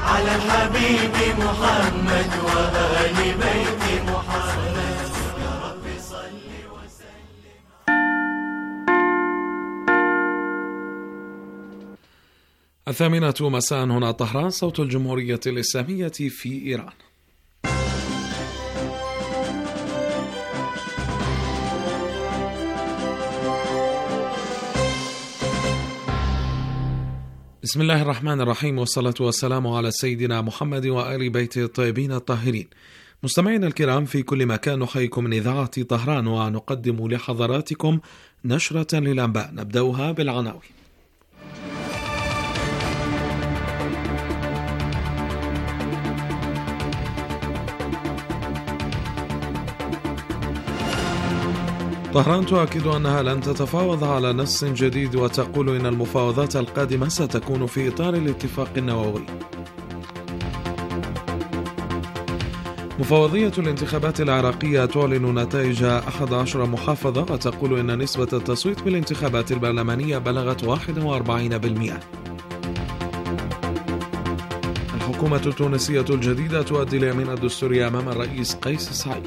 على الحبيب محمد وآل بيت محمد يا رب صل وسلم. 8:00 مساء هنا طهران، صوت الجمهورية الإسلامية في إيران. بسم الله الرحمن الرحيم، والصلاة والسلام على سيدنا محمد وآل بيته الطيبين الطاهرين. مستمعينا الكرام في كل مكان، نحييكم من إذاعة طهران ونقدم لحضراتكم نشرة للأنباء، نبدأها بالعناوين. طهران تؤكد أنها لن تتفاوض على نص جديد، وتقول إن المفاوضات القادمة ستكون في إطار الاتفاق النووي. مفوضية الانتخابات العراقية تعلن نتائج 11 محافظة، وتقول إن نسبة التصويت بالانتخابات البرلمانية بلغت 41%. الحكومة التونسية الجديدة تؤدي اليمين الدستوري أمام الرئيس قيس سعيد.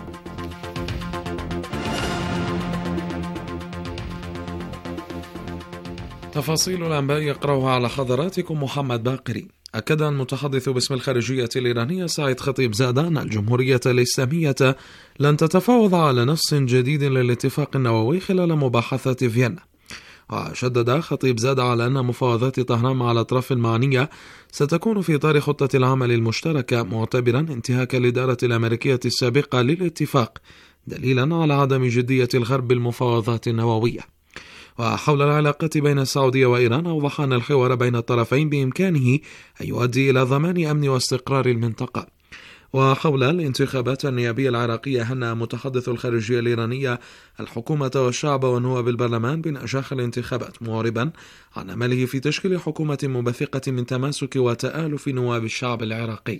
تفاصيل الأنباء يقرأها على حضراتكم محمد باقري. أكد المتحدث باسم الخارجية الإيرانية سعيد خطيب زاد أن الجمهورية الإسلامية لن تتفاوض على نص جديد للاتفاق النووي خلال مباحثات فيينا. وشدد خطيب زاد على أن مفاوضات طهران مع الأطراف المعنية ستكون في إطار خطة العمل المشتركة، معتبرا انتهاك الإدارة الأمريكية السابقة للاتفاق دليلا على عدم جدية الغرب بالمفاوضات النووية. وحول العلاقة بين السعودية وإيران، أوضح أن الحوار بين الطرفين بإمكانه أن يؤدي إلى ضمان أمن واستقرار المنطقة. وحول الانتخابات النيابية العراقية، هنأ متحدث الخارجية الإيرانية الحكومة والشعب ونواب البرلمان بنجاح الانتخابات، معربا عن أمله في تشكيل حكومة مبثقة من تماسك وتآلف نواب الشعب العراقي.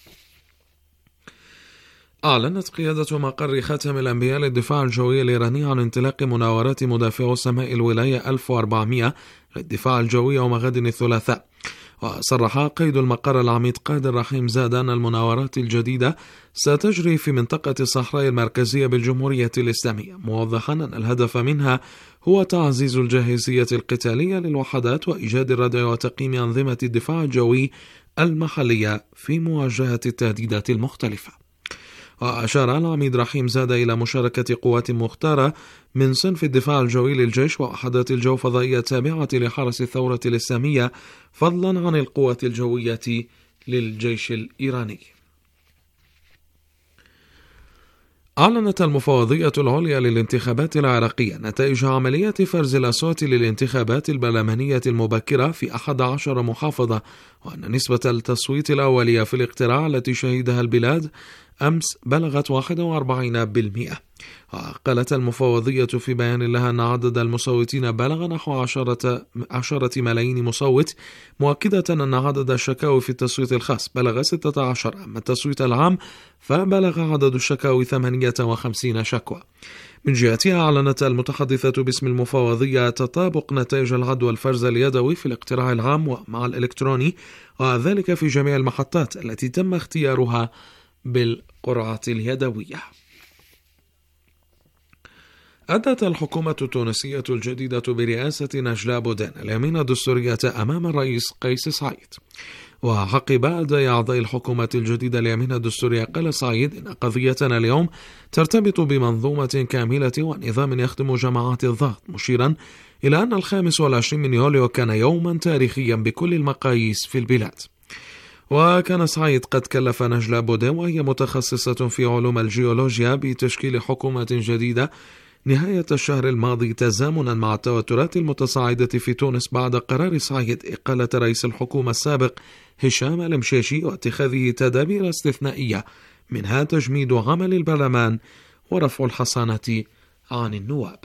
أعلنت قيادة مقر خاتم الأنبياء للدفاع الجوي الإيراني عن انطلاق مناورات مدافعو سماء الولاية 1400 للدفاع الجوي يوم غد الثلاثاء. وصرح قيد المقر العميد قادر رحيم زاد أن المناورات الجديدة ستجري في منطقة الصحراء المركزية بالجمهورية الإسلامية، موضحا أن الهدف منها هو تعزيز الجاهزية القتالية للوحدات وإيجاد الردع وتقييم أنظمة الدفاع الجوي المحلية في مواجهة التهديدات المختلفة. وأشار العميد رحيم زاد إلى مشاركة قوات مختارة من صنف الدفاع الجوي للجيش ووحدات الجو فضائية تابعة لحرس الثورة الإسلامية، فضلا عن القوات الجوية للجيش الإيراني. أعلنت المفوضية العليا للانتخابات العراقية نتائج عملية فرز الأصوات للانتخابات البرلمانية المبكرة في 11 محافظة، وأن نسبة التصويت الأولية في الاقتراع التي شهدها البلاد أمس بلغت 41%. وقالت المفوضية في بيان لها أن عدد المصوتين بلغ نحو 10 ملايين مصوت، مؤكدة أن عدد الشكاوي في التصويت الخاص بلغ 16، أما التصويت العام فبلغ عدد الشكاوي 58 شكوى. من جهتها أعلنت المتحدثة باسم المفوضية تطابق نتائج العد الفرز اليدوي في الاقتراع العام ومع الإلكتروني، وذلك في جميع المحطات التي تم اختيارها بالقرعة اليدوية. أدت الحكومة التونسية الجديدة برئاسة نجلاء بودين اليمين الدستورية أمام الرئيس قيس سعيد. وعقب أداء أعضاء الحكومة الجديدة اليمين الدستورية، قال سعيد إن قضيتنا اليوم ترتبط بمنظومة كاملة ونظام يخدم جماعات الضغط، مشيرا إلى أن 25 من يوليو كان يوما تاريخيا بكل المقاييس في البلاد. وكان سعيد قد كلف نجلاء بودين، وهي متخصصة في علوم الجيولوجيا، بتشكيل حكومة جديدة نهاية الشهر الماضي، تزامنا مع التوترات المتصاعدة في تونس بعد قرار سعيد إقالة رئيس الحكومة السابق هشام المشيشي واتخاذه تدابير استثنائية، منها تجميد عمل البرلمان ورفع الحصانة عن النواب.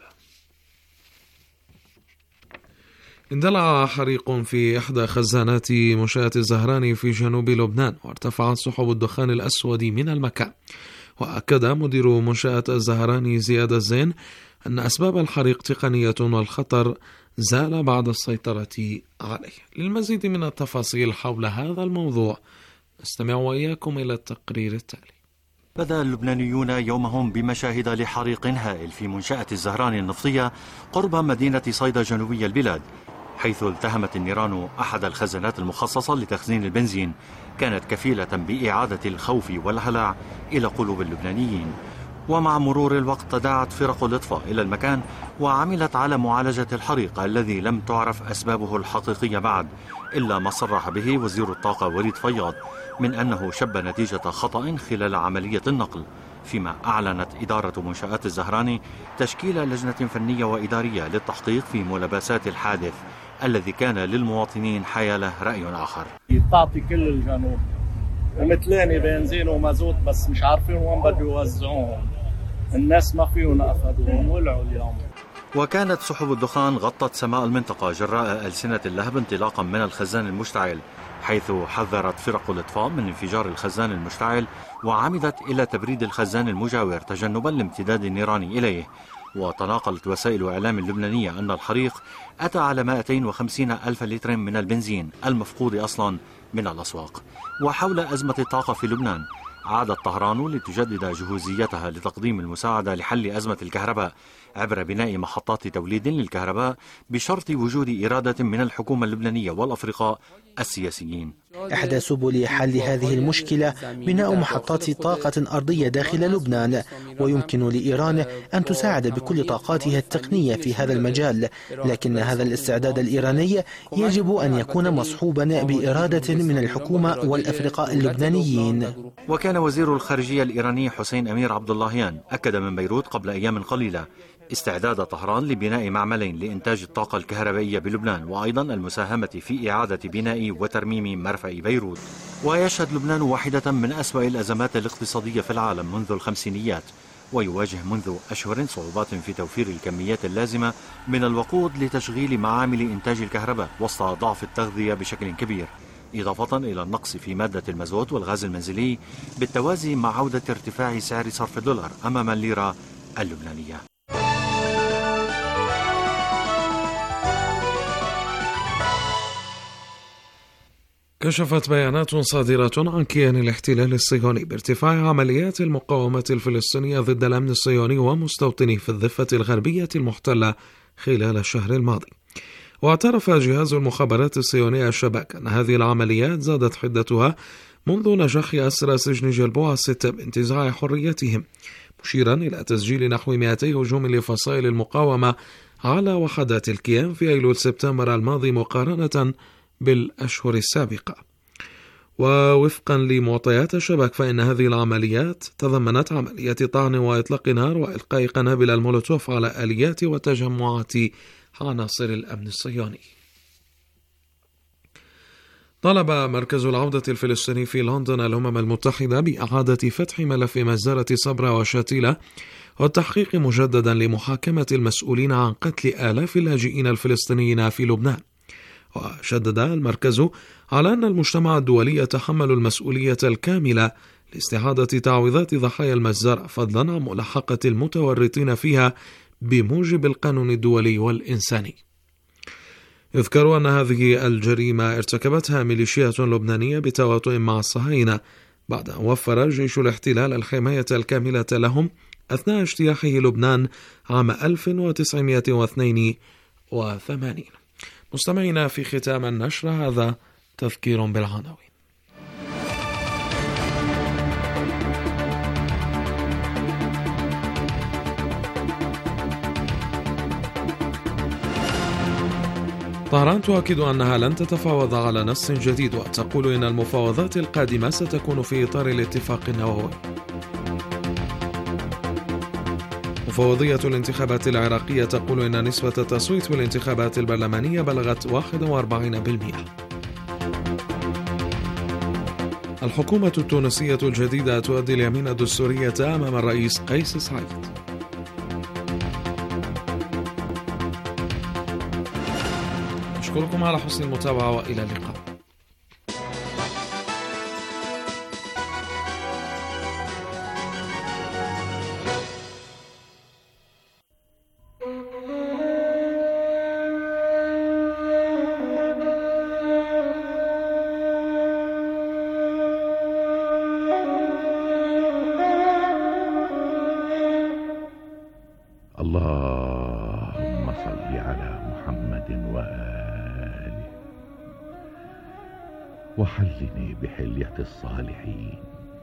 اندلع حريق في إحدى خزانات منشأة الزهراني في جنوب لبنان، وارتفعت سحب الدخان الأسود من المكان. وأكد مدير منشأة الزهراني زياد الزين أن أسباب الحريق تقنية والخطر زال بعد السيطرة عليه. للمزيد من التفاصيل حول هذا الموضوع نستمع وإياكم إلى التقرير التالي. بدأ اللبنانيون يومهم بمشاهد لحريق هائل في منشأة الزهراني النفطية قرب مدينة صيدا جنوبي البلاد، حيث التهمت النيران أحد الخزانات المخصصة لتخزين البنزين، كانت كفيلة بإعادة الخوف والهلع إلى قلوب اللبنانيين. ومع مرور الوقت تداعت فرق الإطفاء إلى المكان وعملت على معالجة الحريق الذي لم تعرف أسبابه الحقيقية بعد، إلا ما صرح به وزير الطاقة وليد فياض من أنه شب نتيجة خطأ خلال عملية النقل، فيما أعلنت إدارة منشآت الزهراني تشكيل لجنة فنية وإدارية للتحقيق في ملابسات الحادث الذي كان للمواطنين حياله رأي آخر. تعطي كل الجنوب مثلاني بنزين ومازوت، بس مش عارفين وين بده يوزعوهم، الناس ما فيهم أخذوهم ولعوا اليوم. وكانت سحب الدخان غطت سماء المنطقة جراء ألسنة اللهب انطلاقا من الخزان المشتعل، حيث حذرت فرق الإطفاء من انفجار الخزان المشتعل وعمدت إلى تبريد الخزان المجاور تجنبا لامتداد النيران إليه. وتناقلت وسائل إعلام اللبنانية أن الحريق أتى على 250 ألف لتر من البنزين المفقود أصلا من الأسواق. وحول أزمة الطاقة في لبنان، عادت طهران لتجدد جهوزيتها لتقديم المساعدة لحل أزمة الكهرباء عبر بناء محطات توليد للكهرباء بشرط وجود إرادة من الحكومة اللبنانية والأفرقاء السياسيين. إحدى سبل حل هذه المشكلة بناء محطات طاقة أرضية داخل لبنان، ويمكن لإيران أن تساعد بكل طاقاتها التقنية في هذا المجال، لكن هذا الاستعداد الإيراني يجب أن يكون مصحوبا بإرادة من الحكومة والأفرقاء اللبنانيين. وكان وزير الخارجية الإيراني حسين أمير عبد اللهيان أكد من بيروت قبل أيام قليلة استعداد طهران لبناء معملين لإنتاج الطاقة الكهربائية بلبنان، وأيضا المساهمة في إعادة بناء وترميم مرفأ بيروت. ويشهد لبنان واحدة من أسوأ الأزمات الاقتصادية في العالم منذ الخمسينيات، ويواجه منذ أشهر صعوبات في توفير الكميات اللازمة من الوقود لتشغيل معامل إنتاج الكهرباء وسط ضعف التغذية بشكل كبير، إضافة إلى النقص في مادة المازوت والغاز المنزلي، بالتوازي مع عودة ارتفاع سعر صرف الدولار أمام الليرة اللبنانية. كشفت بيانات صادرة عن كيان الاحتلال الصهيوني بارتفاع عمليات المقاومة الفلسطينية ضد الأمن الصهيوني ومستوطنيه في الضفة الغربية المحتلة خلال الشهر الماضي. واعترف جهاز المخابرات الصهيونية الشباك أن هذه العمليات زادت حدتها منذ نجاح أسرى سجن جلبوع 6 بانتزاع حريتهم، مشيرا إلى تسجيل نحو 200 هجوم لفصائل المقاومة على وحدات الكيان في أيلول سبتمبر الماضي مقارنة بالأشهر السابقة. ووفقا لمعطيات الشباك فإن هذه العمليات تضمنت عملية طعن وإطلاق نار وإلقاء قنابل المولوتوف على آليات وتجمعات عناصر الأمن الصهيوني. طلب مركز العودة الفلسطيني في لندن الأمم المتحدة بإعادة فتح ملف مزارة صبرا وشتيلة والتحقيق مجددا لمحاكمة المسؤولين عن قتل آلاف اللاجئين الفلسطينيين في لبنان. وشدد المركز على أن المجتمع الدولي يتحمل المسؤولية الكاملة لاستعادة تعويضات ضحايا المجزرة، فضلا عن ملاحقة المتورطين فيها بموجب القانون الدولي والإنساني. يذكر أن هذه الجريمة ارتكبتها ميليشيات لبنانية بتواطؤ مع الصهاينة بعد أن وفر جيش الاحتلال الحماية الكاملة لهم أثناء اجتياحه لبنان عام 1982. مستمعينا، في ختام النشر هذا تذكير بالعناوين. طهران تؤكد أنها لن تتفاوض على نص جديد، وتقول إن المفاوضات القادمة ستكون في إطار الاتفاق النووي. مفوضية الانتخابات العراقية تقول إن نسبة التصويت في الانتخابات البرلمانية بلغت 41%. الحكومة التونسية الجديدة تؤدي اليمين الدستورية أمام الرئيس قيس سعيد. أشكركم على حسن المتابعة وإلى اللقاء. وحلني بحلية الصالحين،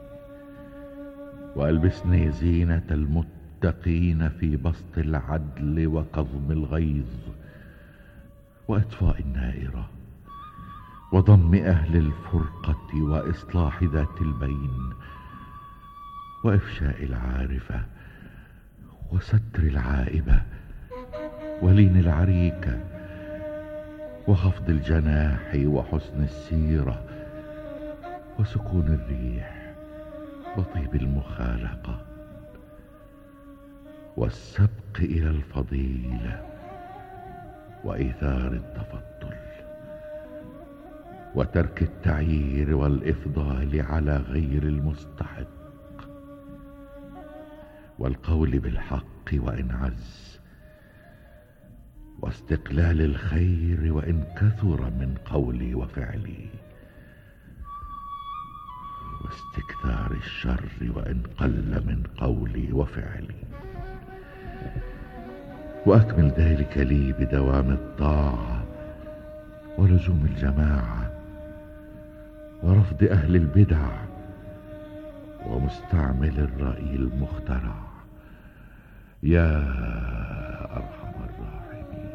وألبسني زينة المتقين في بسط العدل وكظم الغيظ وإطفاء النائرة وضم أهل الفرقة وإصلاح ذات البين وإفشاء العارفة وستر العائبة ولين العريكة وخفض الجناح وحسن السيرة وسكون الريح وطيب المخالقة والسبق إلى الفضيلة وإيثار التفضل وترك التعيير والإفضال على غير المستحق والقول بالحق وإن عز واستقلال الخير وإن كثر من قولي وفعلي واستكثار الشر وإن قل من قولي وفعلي، وأكمل ذلك لي بدوام الطاعة ولزوم الجماعة ورفض أهل البدع ومستعمل الرأي المخترع يا أرحم الراحمين.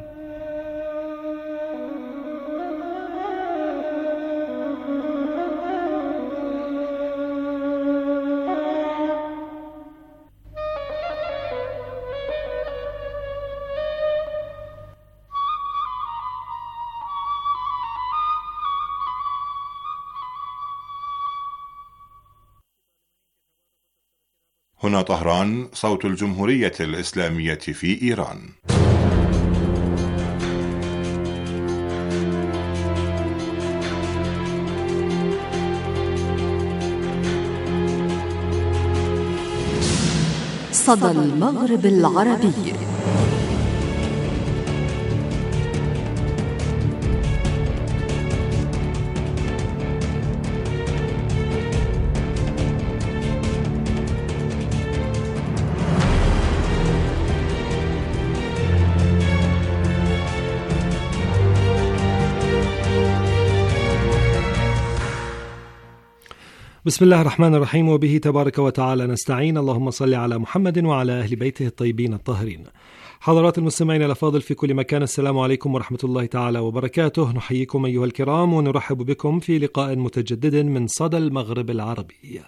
هنا طهران، صوت الجمهورية الإسلامية في إيران. صدى المغرب العربي. بسم الله الرحمن الرحيم، وبه تبارك وتعالى نستعين. اللهم صل على محمد وعلى أهل بيته الطيبين الطاهرين. حضرات المستمعين الأفاضل في كل مكان، السلام عليكم ورحمة الله تعالى وبركاته. نحييكم أيها الكرام ونرحب بكم في لقاء متجدد من صدى المغرب العربي.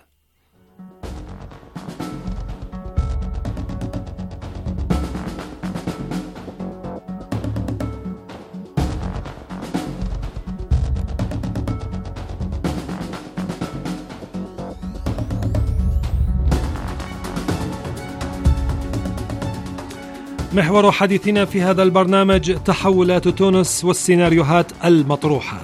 محور حديثنا في هذا البرنامج تحولات تونس والسيناريوهات المطروحة.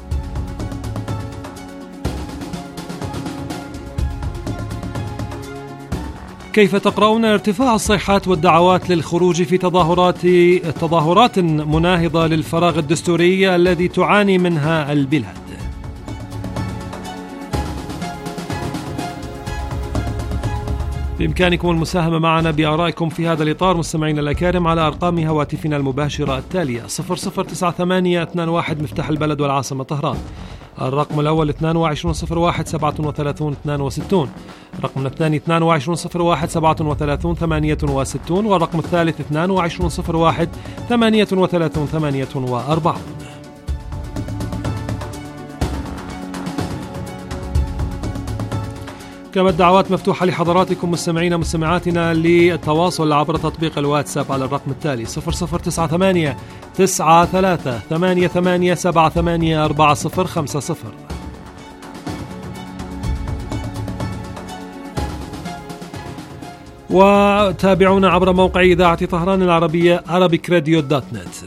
كيف تقرؤون ارتفاع الصيحات والدعوات للخروج في تظاهرات مناهضة للفراغ الدستوري الذي تعاني منها البلاد؟ بإمكانكم المساهمة معنا بآرائكم في هذا الإطار مستمعينا الأكارم على أرقام هواتفنا المباشرة التالية: 009821 مفتاح البلد والعاصمة طهران، الرقم الأول 2201 37 62، الرقم الثاني 2201 37 68، والرقم الثالث 2201 38 48. كما الدعوات مفتوحة لحضراتكم مستمعين مستمعاتنا للتواصل عبر تطبيق الواتساب على الرقم التالي: 0098 93 88 78 4050. وتابعونا عبر موقع إذاعة طهران العربية arabicradio.net.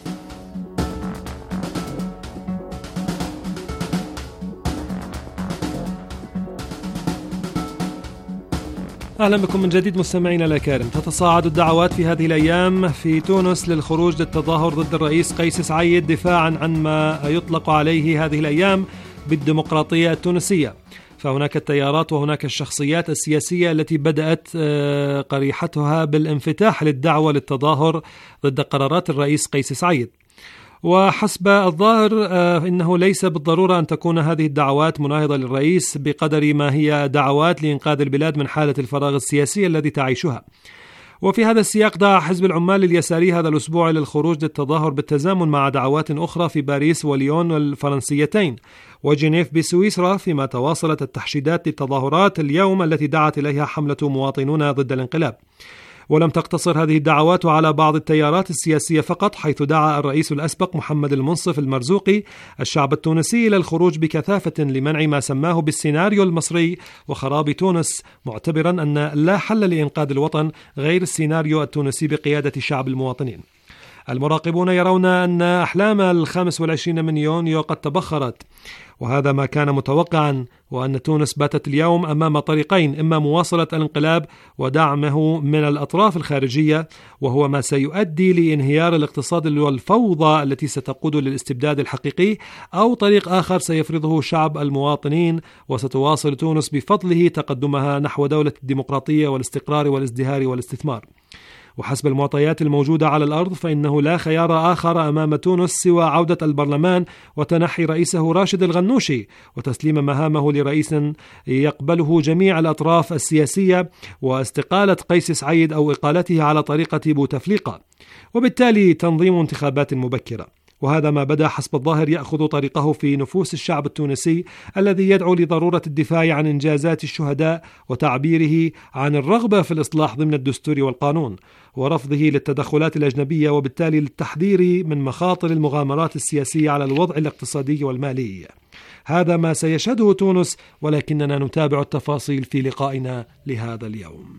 أهلا بكم من جديد مستمعينا الأكارم. تتصاعد الدعوات في هذه الأيام في تونس للخروج للتظاهر ضد الرئيس قيس سعيد دفاعا عن ما يطلق عليه هذه الأيام بالديمقراطية التونسية. فهناك التيارات وهناك الشخصيات السياسية التي بدأت قريحتها بالانفتاح للدعوة للتظاهر ضد قرارات الرئيس قيس سعيد. وحسب الظاهر إنه ليس بالضرورة أن تكون هذه الدعوات مناهضة للرئيس بقدر ما هي دعوات لإنقاذ البلاد من حالة الفراغ السياسي الذي تعيشها. وفي هذا السياق دعا حزب العمال اليساري هذا الأسبوع للخروج للتظاهر بالتزامن مع دعوات أخرى في باريس وليون الفرنسيتين وجنيف بسويسرا، فيما تواصلت التحشيدات للتظاهرات اليوم التي دعت إليها حملة مواطنون ضد الانقلاب. ولم تقتصر هذه الدعوات على بعض التيارات السياسية فقط، حيث دعا الرئيس الأسبق محمد المنصف المرزوقي الشعب التونسي إلى الخروج بكثافة لمنع ما سماه بالسيناريو المصري وخراب تونس، معتبرا أن لا حل لإنقاذ الوطن غير السيناريو التونسي بقيادة شعب المواطنين. المراقبون يرون أن أحلام 25 من يونيو قد تبخرت، وهذا ما كان متوقعا، وأن تونس باتت اليوم أمام طريقين: إما مواصلة الانقلاب ودعمه من الأطراف الخارجية، وهو ما سيؤدي لانهيار الاقتصاد والفوضى التي ستقود للاستبداد الحقيقي، أو طريق آخر سيفرضه شعب المواطنين وستواصل تونس بفضله تقدمها نحو دولة الديمقراطية والاستقرار والازدهار والاستثمار. وحسب المعطيات الموجودة على الأرض فإنه لا خيار آخر أمام تونس سوى عودة البرلمان وتنحي رئيسه راشد الغنوشي وتسليم مهامه لرئيس يقبله جميع الأطراف السياسية، واستقالة قيس سعيد أو إقالته على طريقة بوتفليقة، وبالتالي تنظيم انتخابات مبكرة. وهذا ما بدا حسب الظاهر يأخذ طريقه في نفوس الشعب التونسي الذي يدعو لضرورة الدفاع عن إنجازات الشهداء وتعبيره عن الرغبة في الإصلاح ضمن الدستور والقانون، ورفضه للتدخلات الأجنبية، وبالتالي للتحذير من مخاطر المغامرات السياسية على الوضع الاقتصادي والمالي. هذا ما سيشهده تونس، ولكننا نتابع التفاصيل في لقائنا لهذا اليوم.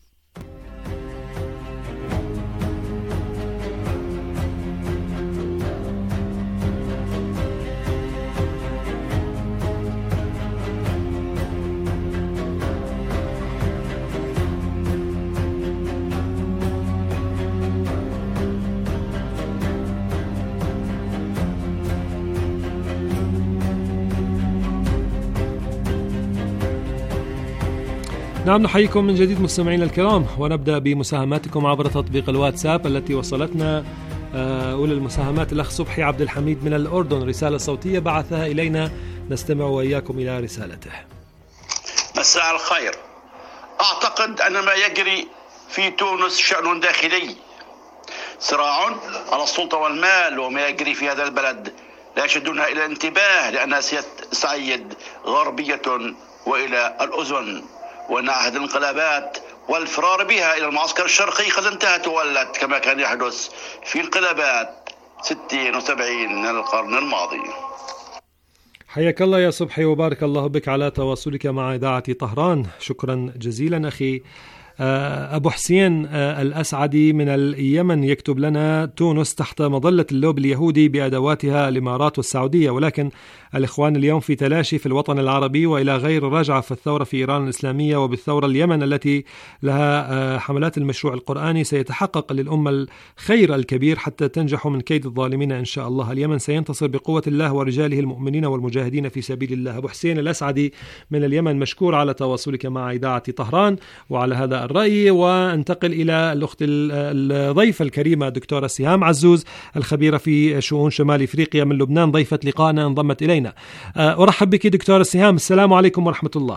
نعم، نحييكم من جديد مستمعينا الكرام، ونبدأ بمساهماتكم عبر تطبيق الواتساب التي وصلتنا. أولى المساهمات الأخ صبحي عبد الحميد من الأردن، رسالة صوتية بعثها إلينا، نستمع وإياكم إلى رسالته. مساء الخير. أعتقد أن ما يجري في تونس شأن داخلي، صراع على السلطة والمال، وما يجري في هذا البلد لا يشدونها إلى الانتباه، لأنها سعيد غربية وإلى الأذن، وأن عهد الانقلابات والفرار بها إلى المعسكر الشرقي قد انتهت وولت كما كان يحدث في انقلابات 60 و70 من القرن الماضي. حياك الله يا صبحي، وبارك الله بك على تواصلك مع إذاعة طهران. شكرا جزيلا أخي. أبو حسين الأسعدي من اليمن يكتب لنا: تونس تحت مظلة اللوب اليهودي بأدواتها الإمارات والسعودية، ولكن الإخوان اليوم في تلاشي في الوطن العربي وإلى غير رجعة في الثورة في إيران الإسلامية وبالثورة اليمن التي لها حملات المشروع القرآني. سيتحقق للأمة الخير الكبير حتى تنجح من كيد الظالمين إن شاء الله. اليمن سينتصر بقوة الله ورجاله المؤمنين والمجاهدين في سبيل الله. أبو حسين الأسعدي من اليمن، مشكور على تواصلك مع إذاعة طهران وعلى هذا الرأي. وانتقل إلى الأخت الضيفة الكريمة دكتورة سهام عزوز، الخبيرة في شؤون شمال إفريقيا من لبنان، ضيفة لقائنا انضمت إلينا. أرحب بك دكتورة سهام، السلام عليكم ورحمة الله.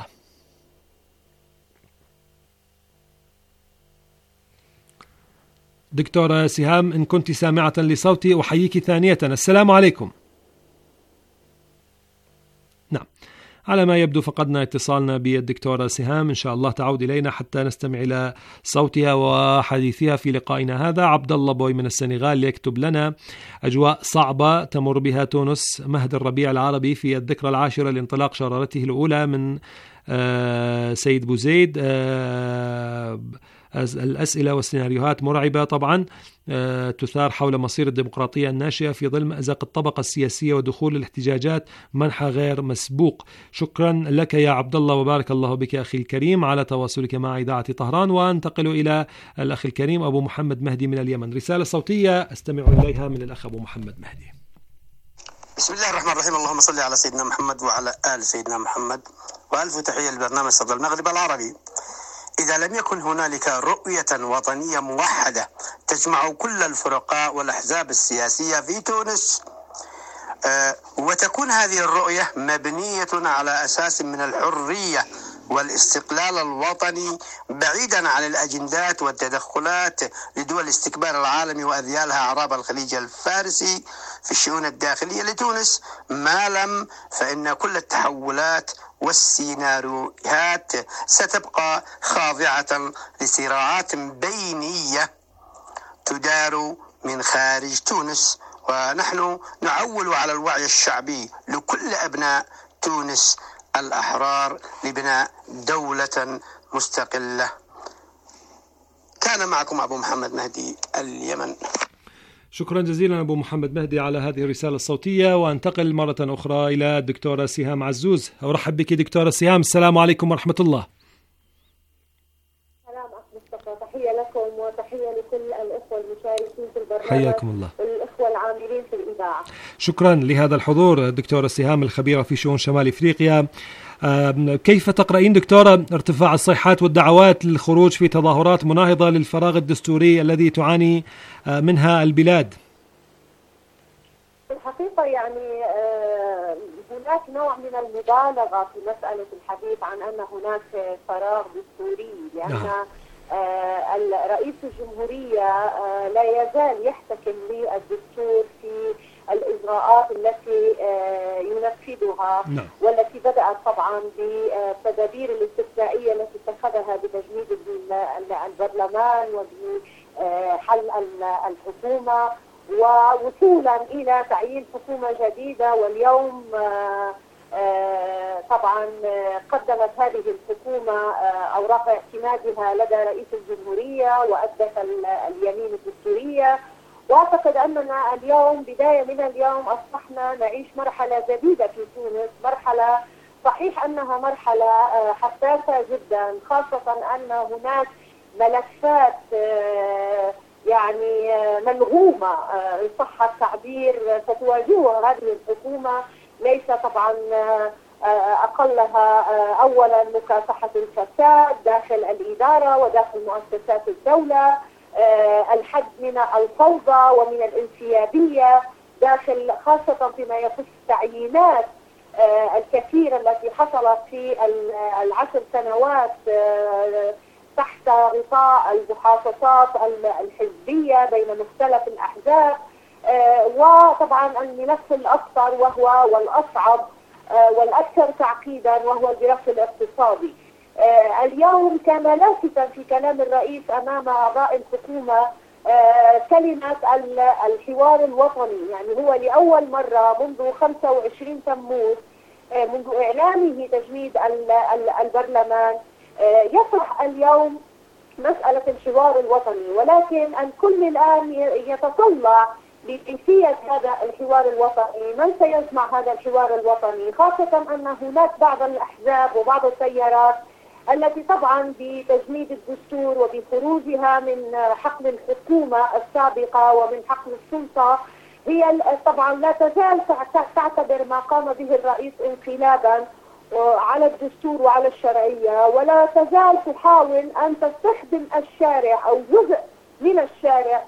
دكتورة سهام، إن كنت سامعة لصوتي أحييك ثانية، السلام عليكم. نعم، على ما يبدو فقدنا اتصالنا بالدكتورة سهام، إن شاء الله تعود إلينا حتى نستمع إلى صوتها وحديثها في لقائنا هذا. عبد الله بوي من السنغال يكتب لنا: أجواء صعبة تمر بها تونس، مهد الربيع العربي في الذكرى 10 لانطلاق شرارته الأولى من سيد بوزيد. الأسئلة والسيناريوهات مرعبة طبعا تثار حول مصير الديمقراطية الناشئة في ظل مأزق الطبقة السياسية ودخول الاحتجاجات منحى غير مسبوق. شكرا لك يا عبد الله، وبارك الله بك أخي الكريم على تواصلك مع إذاعة طهران. وانتقل إلى الأخ الكريم أبو محمد مهدي من اليمن، رسالة صوتية أستمع إليها من الأخ أبو محمد مهدي. بسم الله الرحمن الرحيم، اللهم صل على سيدنا محمد وعلى آل سيدنا محمد، وألف تحية لبرنامج صدى المغرب العربي. إذا لم يكن هنالك رؤية وطنية موحدة تجمع كل الفرقاء والأحزاب السياسية في تونس، وتكون هذه الرؤية مبنية على أساس من الحرية والاستقلال الوطني بعيدا عن الأجندات والتدخلات لدول استكبار العالم وأذيالها أعراب الخليج الفارسي في الشؤون الداخلية لتونس، ما لم فإن كل التحولات والسيناريوهات ستبقى خاضعة لصراعات بينية تدار من خارج تونس. ونحن نعول على الوعي الشعبي لكل أبناء تونس الأحرار لبناء دولة مستقلة. كان معكم أبو محمد مهدي، اليمن. شكرا جزيلا أبو محمد مهدي على هذه الرسالة الصوتية. وانتقل مرة أخرى إلى الدكتورة سهام عزوز. أرحب بك دكتورة سهام، السلام عليكم ورحمة الله. سلام أخ مصطفى، تحية لكم وتحية لكل الأخوة المشاركين في البرنامج. حياكم الله. والأخوة العاملين في الإذاعة. شكرا لهذا الحضور الدكتورة سهام الخبيرة في شؤون شمال إفريقيا. كيف تقرأين دكتورة ارتفاع الصيحات والدعوات للخروج في تظاهرات مناهضة للفراغ الدستوري الذي تعاني منها البلاد؟ الحقيقة يعني هناك نوع من المبالغة في مسألة الحديث عن أن هناك فراغ دستوري، لأن رئيس الجمهورية لا يزال يحتكم للدستور في الإجراءات التي ينفذها والتي بدأت طبعا بالتدابير الاستثنائية التي اتخذها بتجميد البرلمان وبحل الحكومة ووصولا إلى تعيين حكومة جديدة. واليوم طبعا قدمت هذه الحكومة أوراق اعتمادها لدى رئيس الجمهورية وأدت اليمين الدستورية. وأعتقد أننا اليوم بداية من اليوم أصبحنا نعيش مرحلة جديدة في تونس، مرحلة صحيح أنها مرحلة حساسة جدا، خاصة أن هناك ملفات يعني ملغومة إن صح التعبير ستواجهها هذه الحكومة، ليس طبعا أقلها أولا مكافحة الفساد داخل الإدارة وداخل مؤسسات الدولة، الحد من الفوضى ومن الانسيابية داخل، خاصة فيما يخص التعيينات الكثيرة التي حصلت في 10 سنوات تحت غطاء المحافظات الحزبية بين مختلف الأحزاب. وطبعا الملف الأخطر وهو والأصعب والأكثر تعقيدا وهو الملف الاقتصادي. اليوم كان لافتا في كلام الرئيس أمام أعضاء الحكومة كلمة الحوار الوطني، يعني هو لأول مرة منذ 25 تموز منذ إعلانه تجميد البرلمان يطرح اليوم مسألة الحوار الوطني، ولكن الكل الآن يتطلع لكيفية هذا الحوار الوطني، من سيجمع هذا الحوار الوطني، خاصة أن هناك بعض الأحزاب وبعض التيارات التي طبعا بتجميد الدستور وبخروجها من حقل الحكومة السابقة ومن حقل السلطة هي طبعا لا تزال تعتبر ما قام به الرئيس انقلابا على الدستور وعلى الشرعية، ولا تزال تحاول أن تستخدم الشارع أو جزء من الشارع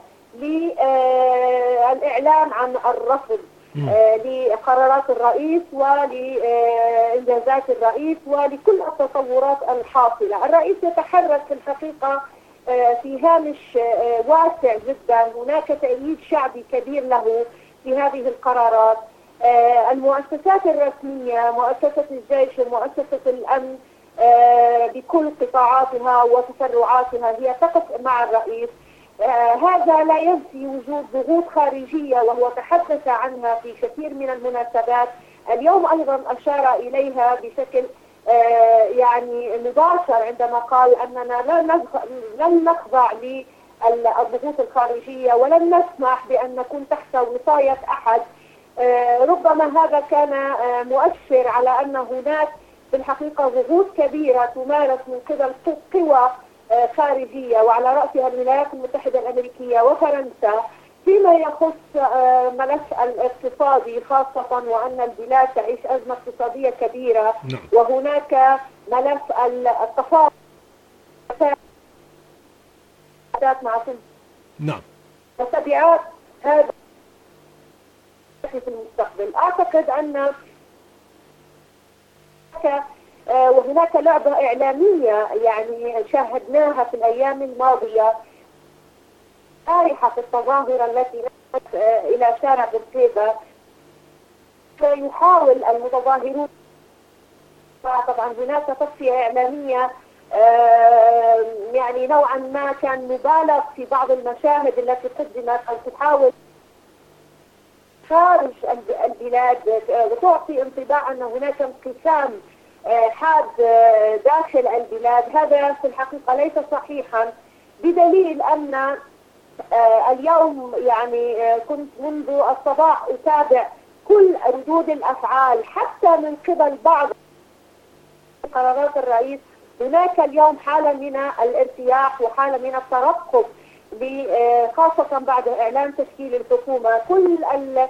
للإعلان عن الرفض لقرارات الرئيس ولإنجازات الرئيس ولكل التطورات الحاصلة. الرئيس يتحرك في الحقيقة في هامش واسع جدا، هناك تأييد شعبي كبير له في هذه القرارات. المؤسسات الرسمية، مؤسسة الجيش ومؤسسة الأمن بكل قطاعاتها وتفرعاتها هي تقف مع الرئيس. هذا لا ينفي وجود ضغوط خارجية وهو تحدث عنها في كثير من المناسبات. اليوم أيضا أشار إليها بشكل يعني مباشر عندما قال أننا لن نخضع للضغوط الخارجية ولن نسمح بأن نكون تحت وصاية أحد. ربما هذا كان مؤشر على أن هناك في الحقيقة ضغوط كبيرة تمارس من قبل قوى خارجية وعلى رأسها الولايات المتحدة الأمريكية وفرنسا فيما يخص ملف الاقتصادي، خاصة وأن البلاد تعيش أزمة اقتصادية كبيرة وهناك ملف التفاوض المشادات مع نعم وتبعات هذا في المستقبل. أعتقد أن وهناك لعبة إعلامية يعني شاهدناها في الأيام الماضية طارحة في التظاهرة التي نزلت إلى شارع بورقيبة. يحاول المتظاهرون، طبعا هناك تصفية إعلامية يعني نوعا ما كان مبالغ في بعض المشاهد التي قدمت أو تحاول خارج البلاد وتعطي انطباع أن هناك انقسام حاد داخل البلاد. هذا في الحقيقة ليس صحيحا، بدليل أن اليوم يعني كنت منذ الصباح أتابع كل ردود الأفعال حتى من قبل بعض قرارات الرئيس. هناك اليوم حالة من الارتياح وحالة من الترقب خاصة بعد إعلان تشكيل الحكومة. كل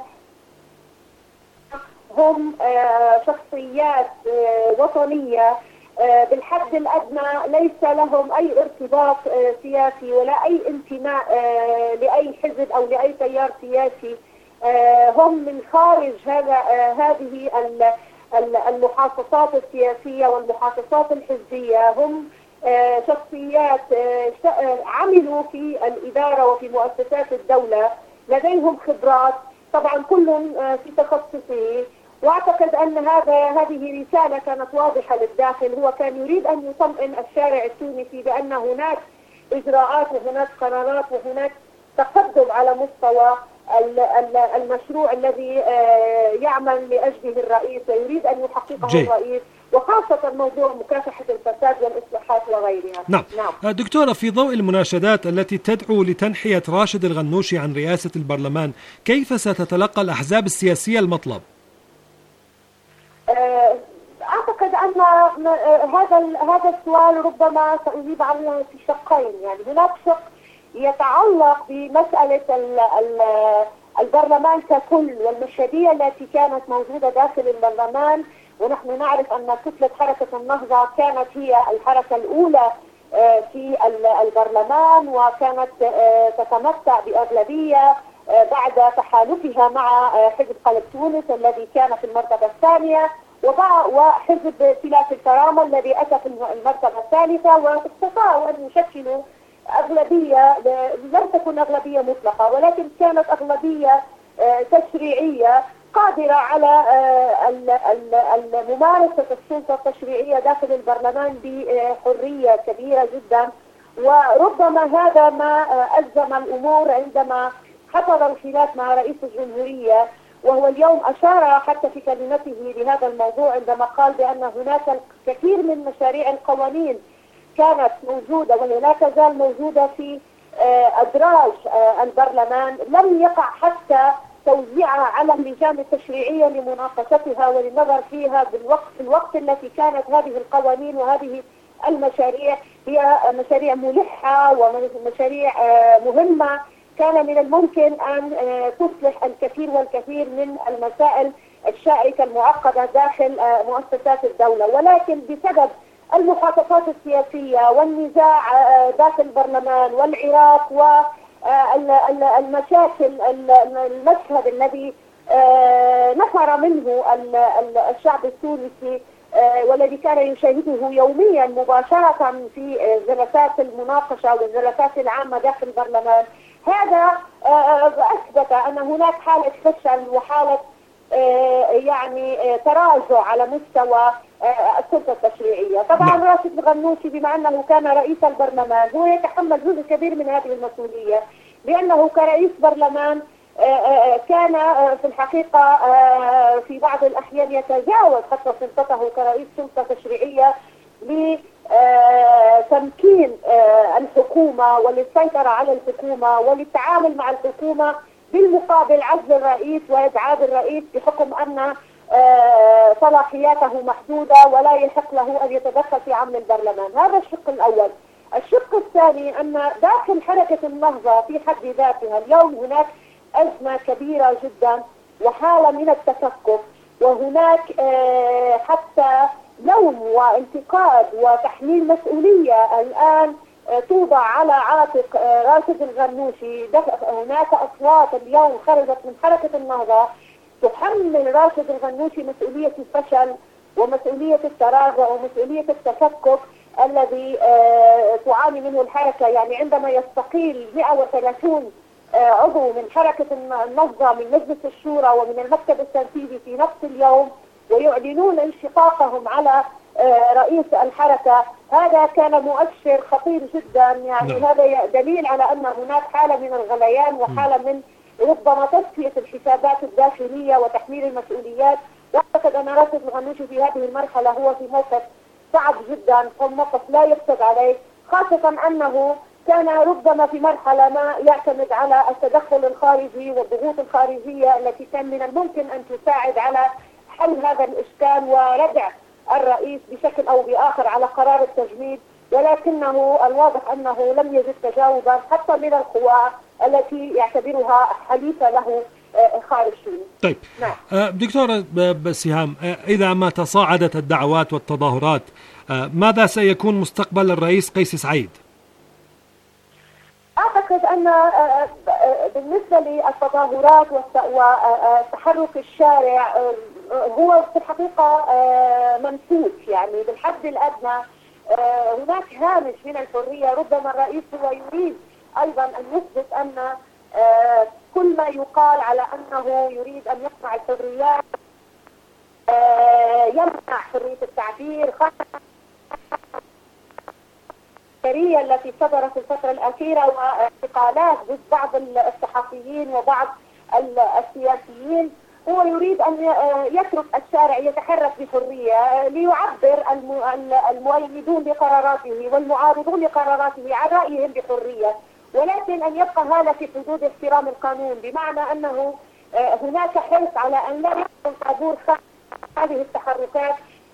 هم شخصيات وطنية بالحد الأدنى، ليس لهم أي ارتباط سياسي ولا أي انتماء لأي حزب أو لأي تيار سياسي. هم من خارج هذه المحافظات السياسية والمحافظات الحزبية. هم شخصيات عملوا في الإدارة وفي مؤسسات الدولة، لديهم خبرات طبعا كل في تخصصه. واعتقد ان هذه رسالة كانت واضحة للداخل. هو كان يريد ان يطمئن الشارع التونسي بان هناك اجراءات وهناك قرارات وهناك تقدم على مستوى المشروع الذي يعمل لاجله الرئيس ويريد ان يحققه الرئيس، وخاصة موضوع مكافحة الفساد والإصلاحات وغيرها. نعم. دكتورة، في ضوء المناشدات التي تدعو لتنحية راشد الغنوشي عن رئاسة البرلمان، كيف ستتلقى الأحزاب السياسية المطلب؟ أعتقد أن هذا السؤال ربما سأجيب عنه في شقين. يعني هناك شق يتعلق بمسألة البرلمان ككل والمشهدية التي كانت موجودة داخل البرلمان. ونحن نعرف أن كتلة حركة النهضة كانت هي الحركة الأولى في البرلمان، وكانت تتمتع بأغلبية بعد تحالفها مع حزب قلب تونس الذي كان في المرتبة الثانية، وحزب ائتلاف الكرامة الذي أتى في المرتبة الثالثة، واستطاعوا أن يشكلوا أغلبية لم تكن أغلبية مطلقة، ولكن كانت أغلبية تشريعية قادرة على ممارسة السلطة التشريعية داخل البرلمان بحرية كبيرة جدا. وربما هذا ما أزم الأمور عندما حصل الخلاف مع رئيس الجمهورية، وهو اليوم أشار حتى في كلمته لهذا الموضوع عندما قال بأن هناك الكثير من مشاريع القوانين كانت موجودة وهي لا تزال موجودة في أدراج البرلمان، لم يقع حتى توزيعها على اللجان التشريعية لمناقشتها وللنظر فيها في الوقت التي كانت هذه القوانين وهذه المشاريع هي مشاريع ملحة ومشاريع مهمة كان من الممكن أن تصلح الكثير والكثير من المسائل الشائكة المعقدة داخل مؤسسات الدولة. ولكن بسبب المحافظات السياسية والنزاع داخل البرلمان والعراق والمشاكل المشهد الذي نفر منه الشعب التونسي والذي كان يشاهده يوميا مباشرة في جلسات المناقشة والجلسات العامة داخل البرلمان، هذا أثبت أن هناك حالة فشل وحالة يعني تراجع على مستوى السلطة التشريعية. طبعا راشد الغنوشي بما أنه كان رئيس البرلمان هو يتحمل جزء كبير من هذه المسؤولية، لأنه كرئيس برلمان كان في الحقيقة في بعض الأحيان يتجاوز حتى سلطته كرئيس سلطة تشريعية لتمكين الحكومة وللسيطرة على الحكومة وللتعامل مع الحكومة، بالمقابل عزل الرئيس وإبعاد الرئيس بحكم أن صلاحياته محدودة ولا يحق له أن يتدخل في عمل البرلمان. هذا الشق الأول. الشق الثاني أن داخل حركة النهضة في حد ذاتها اليوم هناك أزمة كبيرة جدا وحالة من التكفف، وهناك حتى لوم وانتقاد وتحميل مسؤولية الآن توضع على عاتق راشد الغنوشي. هناك أصوات اليوم خرجت من حركة النهضة تحمل راشد الغنوشي مسؤولية الفشل ومسؤولية التراجع ومسؤولية التفكك الذي تعاني منه الحركة. يعني عندما يستقيل 130 عضو من حركة النهضة من مجلس الشورى ومن المكتب التنفيذي في نفس اليوم ويعلنون انشقاقهم على رئيس الحركة، هذا كان مؤشر خطير جدا. يعني هذا دليل على أن هناك حالة من الغليان وحالة من ربما تصفية الحسابات الداخلية وتحميل المسؤوليات. واعتقد أن راشد الغنوشي في هذه المرحلة هو في موقف صعب جدا، موقف لا يحسد عليه، خاصة أنه كان ربما في مرحلة ما يعتمد على التدخل الخارجي والضغوط الخارجية التي كان من الممكن أن تساعد على حل هذا الإشكال وردع الرئيس بشكل أو بآخر على قرار التجميد، ولكنه الواضح أنه لم يجد تجاوبا حتى من القوى التي يعتبرها حليفة له خارج تونس. طيب نعم. دكتورة سهام، إذا ما تصاعدت الدعوات والتظاهرات ماذا سيكون مستقبل الرئيس قيس سعيد؟ أعتقد أن بالنسبة للتظاهرات وتحرك الشارع هو في الحقيقة ممسوك، يعني بالحد الأدنى هناك هامش من الحرية. ربما الرئيس هو يريد أيضا أن يثبت أن كل ما يقال على أنه يريد أن يقمع الحريات يمنع حرية التعبير، خاصة التي صدرت في الفترة الأخيرة واعتقالات ضد بعض الصحفيين وبعض السياسيين. هو يريد أن يترك الشارع يتحرك بحرية ليعبر المؤيدون لقراراته والمعارضون لقراراته عن رأيهم بحرية، ولكن أن يبقى هذا في حدود احترام القانون، بمعنى أنه هناك حرص على أن لا يحصل طابور هذه التحركات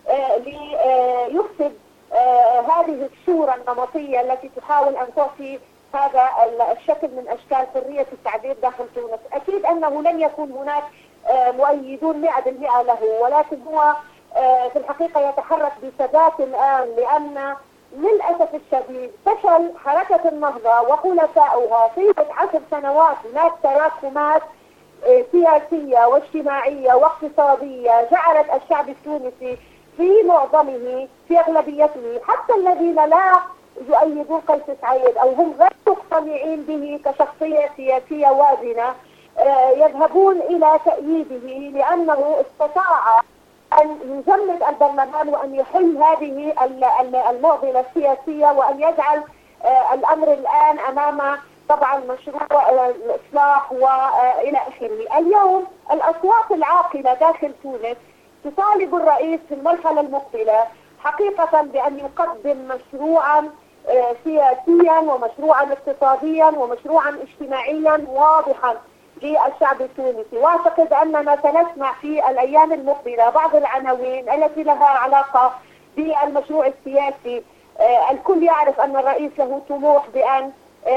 ليفسد هذه الشورى النمطية التي تحاول أن تعطي هذا الشكل من أشكال حرية التعبير داخل تونس. أكيد أنه لن يكون هناك مؤيدون 100% له، ولكن هو في الحقيقة يتحرك بثبات الآن، لأن للأسف الشديد فشل حركة النهضة وخلفائها طيلة 10 سنوات. هناك تراكمات سياسية واجتماعية واقتصادية جعلت الشعب التونسي في معظمه في أغلبيته، حتى الذين لا يؤيدون قيس سعيد أو هم غير مقتنعين به كشخصية سياسية وازنة يذهبون إلى تأييده، لأنه استطاع أن يجمد البرلمان وأن يحل هذه المعضلة السياسية وأن يجعل الأمر الآن أمام طبعا مشروع الإصلاح وإلى آخره. اليوم الأصوات العاقلة داخل تونس تطالب الرئيس في المرحلة المقبلة حقيقة بأن يقدم مشروعا سياسيا ومشروعا اقتصاديا ومشروعا اجتماعيا واضحا للشعب التونسي. واعتقد أننا سنسمع في الأيام المقبلة بعض العناوين التي لها علاقة بالمشروع السياسي. الكل يعرف أن الرئيس له طموح بأن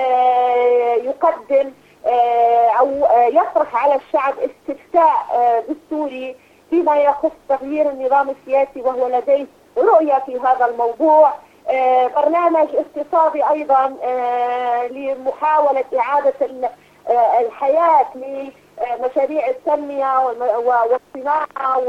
يقدم أو يطرح على الشعب استفتاء دستوري فيما يخص تغيير النظام السياسي، وهو لديه رؤية في هذا الموضوع. برنامج اقتصادي أيضا لمحاولة إعادة الحياة لمشاريع التنمية والصناعة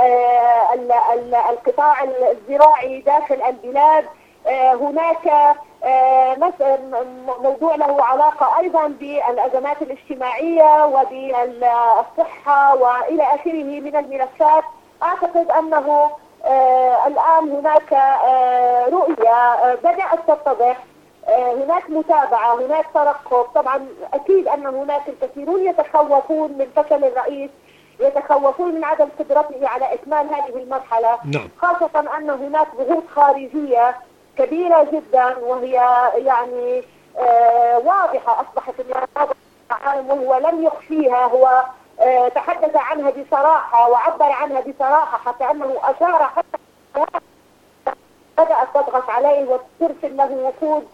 والقطاع الزراعي داخل البلاد. هناك موضوع له علاقة أيضا بالأزمات الاجتماعية وبالصحة وإلى آخره من الملفات. أعتقد أنه الآن هناك رؤية بدأت تتضح، هناك متابعة، هناك ترقب. طبعا أكيد أن هناك الكثيرون يتخوفون من فشل الرئيس، يتخوفون من عدم قدرته على إكمال هذه المرحلة، خاصة أن هناك ضغوط خارجية كبيرة جدا وهي يعني واضحة أصبحت العالم وهو لم يخفيها. هو تحدث عنها بصراحة وعبر عنها بصراحة، حتى أنه أشار حتى بدأت تضغط عليه وترسل له وقود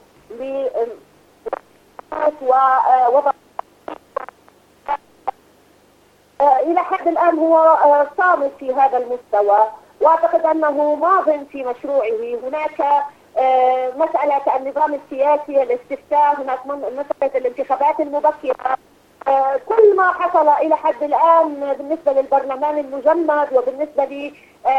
ووضع إلى حد الآن هو صامت في هذا المستوى، واعتقد أنه ماض في مشروعه. هناك مسألة النظام السياسي، الاستفتاء، هناك مسألة الانتخابات المبكرة. كل ما حصل إلى حد الآن بالنسبة للبرلمان المجمد وبالنسبة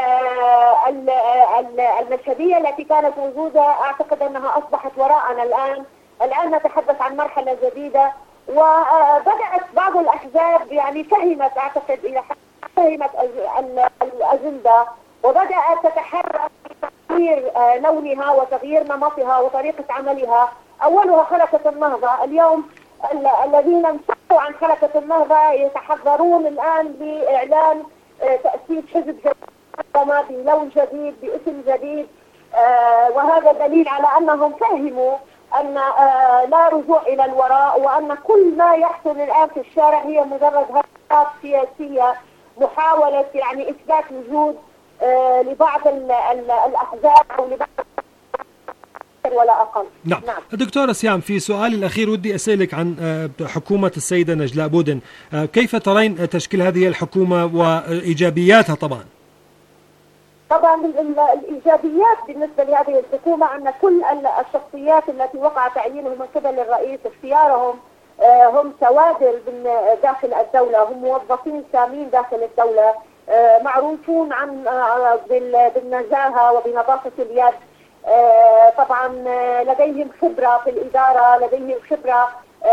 للمشهدية التي كانت موجودة، أعتقد أنها أصبحت وراءنا الآن نتحدث عن مرحلة جديدة. وبدأت بعض الأحزاب يعني فهمت، أعتقد إلى حد فهمت الأجندة، وبدأت تتحرك تغيير لونها وتغيير نمطها وطريقة عملها. أولها حركة النهضة. اليوم الذين انشقوا عن حركة النهضة يتحذرون الآن بإعلان تأسيس حزب جديد بلون جديد باسم جديد، وهذا دليل على أنهم فهموا أن لا رجوع إلى الوراء، وأن كل ما يحصل الآن في الشارع هي مجرد هرطات سياسية، محاولة يعني إثبات وجود لبعض الأحزاب أو لبعض ولا أقل. نعم. دكتورة سيام، في سؤالي الأخير ودي أسألك عن حكومة السيدة نجلاء بودن. كيف ترين تشكيل هذه الحكومة وإيجابياتها؟ طبعا الإيجابيات بالنسبة لهذه الحكومة أن كل الشخصيات التي وقع تعيينهم من قبل الرئيس اختيارهم هم كوادر داخل الدولة، هم موظفين سامين داخل الدولة، معروفون عن بالنزاهة وبنظافة اليد. طبعا لديهم خبرة في الإدارة، لديهم خبرة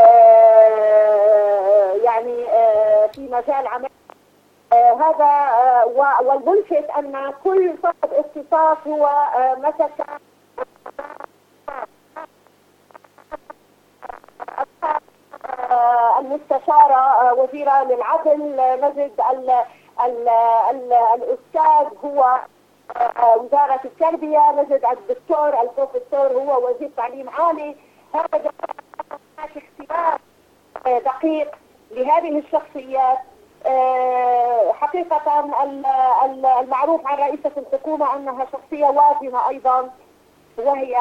يعني في مجال عمل هذا. والملفت أن كل صاحب اختصاص هو مسك المستشارة وزيرة للعدل، نجد الأستاذ هو وزارة التربية، نجد البروفيسور هو وزير تعليم عالي. هذا اختيار دقيق لهذه الشخصيات. حقيقة المعروف عن رئيسة الحكومة أنها شخصية وازنة أيضا، وهي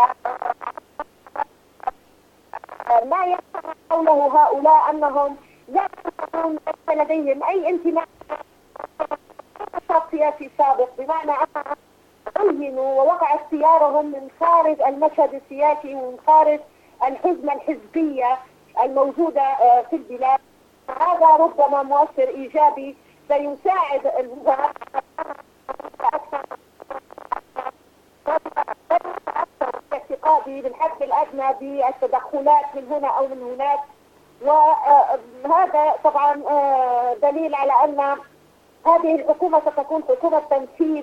ما يحصل حوله هؤلاء أنهم لا يكون لديهم أي انتماء سياسي سابق، بمعنى أنهم ألهنوا ووقع اختيارهم من خارج المشهد السياسي ومن خارج الحزمة الحزبية الموجودة في البلاد. هذا ربما مؤشر إيجابي سيساعد الوزراء اعتقادي بالحد الأدنى بالتدخلات من هنا أو من هناك. وهذا طبعا دليل على أن هذه الحكومة ستكون حكومة تنفيذ،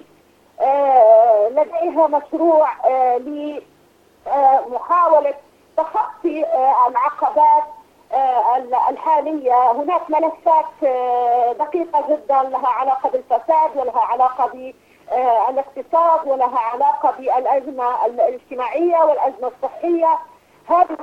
لديها مشروع لمحاولة تخطي العقبات الحالية. هناك ملفات دقيقة جدا لها علاقة بالفساد ولها علاقة بالاقتصاد ولها علاقة بالأزمة الاجتماعية والأزمة الصحية. هذه